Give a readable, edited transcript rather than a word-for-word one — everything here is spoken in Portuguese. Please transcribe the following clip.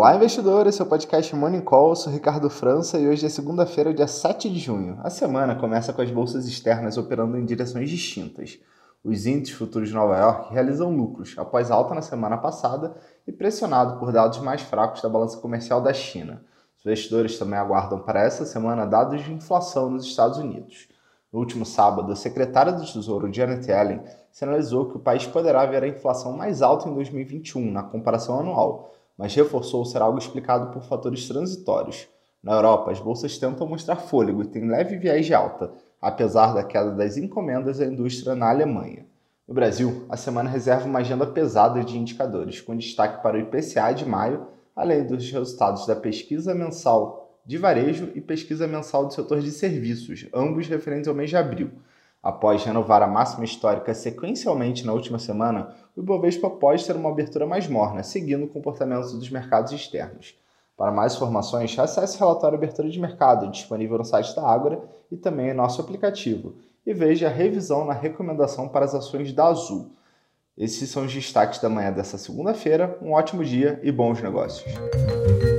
Olá, investidor! Esse é o podcast Morning Call. Eu sou Ricardo França e hoje é segunda-feira, dia 7 de junho. A semana começa com as bolsas externas operando em direções distintas. Os índices futuros de Nova York realizam lucros após alta na semana passada e pressionado por dados mais fracos da balança comercial da China. Os investidores também aguardam para essa semana dados de inflação nos Estados Unidos. No último sábado, a secretária do Tesouro, Janet Yellen, sinalizou que o país poderá ver a inflação mais alta em 2021 na comparação anual, mas reforçou ser algo explicado por fatores transitórios. Na Europa, as bolsas tentam mostrar fôlego e têm leve viés de alta, apesar da queda das encomendas à indústria na Alemanha. No Brasil, a semana reserva uma agenda pesada de indicadores, com destaque para o IPCA de maio, além dos resultados da pesquisa mensal de varejo e pesquisa mensal do setor de serviços, ambos referentes ao mês de abril. Após renovar a máxima histórica sequencialmente na última semana, o Ibovespa pode ter uma abertura mais morna, seguindo o comportamento dos mercados externos. Para mais informações, acesse o relatório Abertura de Mercado, disponível no site da Ágora e também em nosso aplicativo, e veja a revisão na recomendação para as ações da Azul. Esses são os destaques da manhã dessa segunda-feira. Um ótimo dia e bons negócios!